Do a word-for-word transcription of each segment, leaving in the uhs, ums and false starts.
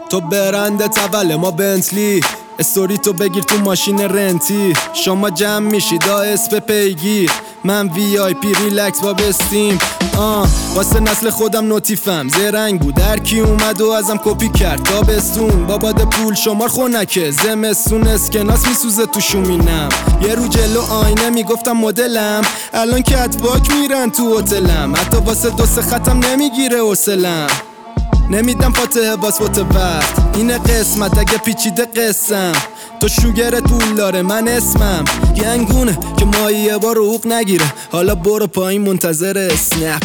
تو برنده تول ما بنتلی، استوری تو بگیر تو ماشین رنتی. شما جمع میشید دا اسم پیگیر، من وی آی پی ریلکس با بستیم. آه واسه نسل خودم نوتیفم زرنگ بود، هر کی اومد و ازم کپی کرد. تابستون با باد پول شمار خونکه، زمستون اسکناس میسوزه تو شومینم. یه رو جلو آینه میگفتم مدلم، الان کتباک میرن تو هتلم. حتی واسه دو سه خطم نمیگیره حوصلم، نمیدم فاتحه باز فوت وقت. اینه قسمت اگه پیچیده قسم، تو شوگر طول داره من اسمم گنگونه که مایی یه بار حقوق نگیره. حالا برو پایین منتظر اسنپ.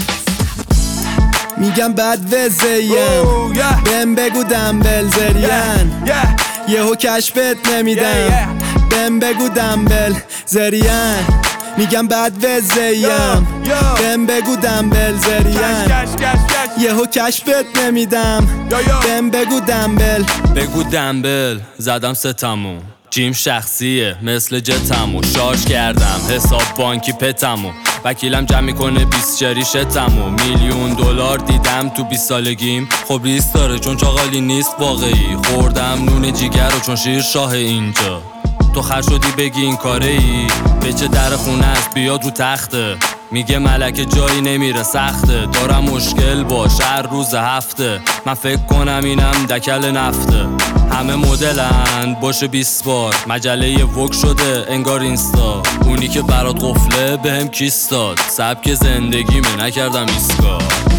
میگم بد وزیم بهم بگو دنبل زرین، یهو کشفت نمیدم بهم بگو دنبل زرین. میگم بد وزیم بهم بگو دنبل زرین، یهو کشفت نمیدم بهم بگو دنبل. بگو دنبل زدم ستمو، جیم شخصیه مثل جتمو. شارژ کردم حساب بانکی پتمو، وکیلم جمع میکنه بیست شریشتمو. میلیون دلار دیدم تو بیست سالگیم، خب ریسک داره چون چاقالی نیست واقعی. خوردم نون جیگر رو چون شیر شاه اینجا. تو خر شدی بگی این کاره ای، بچه در خونه است بیاد رو تخته. میگه ملکه جایی نمیره سخته، دارم مشکل باش هر روز هفته. من فکر کنم اینم دکل نفته. همه مدلن باشه بیست بار، مجله وک شده انگار اینستا. اونی که برات قفله بهم کیس داد، سبک زندگیمه نکردم ایسکا.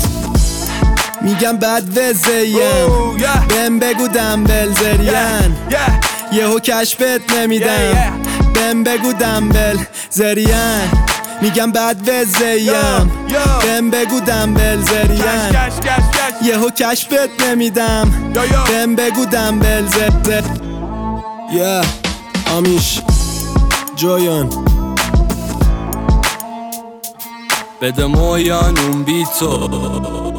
میگم بد وزیم بهم بگو دنبل زرین، یهو کشفت نمیدم بهم بگو دنبل زرین. میگم بد وزیم بهم بگو دنبل زرین، یهو کشفت نمیدم بهم بگو دنبل زر. یا آمیش جویان بده مویان اون بی تو.